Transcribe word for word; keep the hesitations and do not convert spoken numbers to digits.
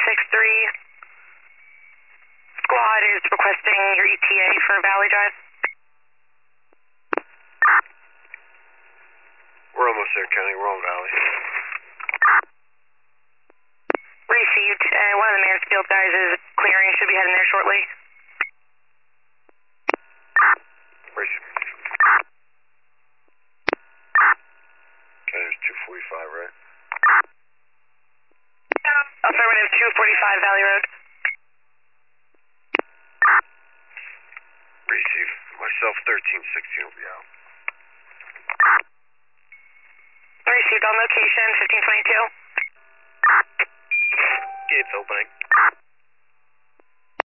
six three. Squad is requesting your E T A for Valley Drive. We're almost there, County. We're on Valley. Received, and one of the Mansfield guys is clearing, should be heading there shortly. Received. Okay, there's two forty-five, right? Affirmative, two forty-five Valley Road. Receive. Myself, thirteen sixteen will be out. Received on location, fifteen twenty-two. Gates opening.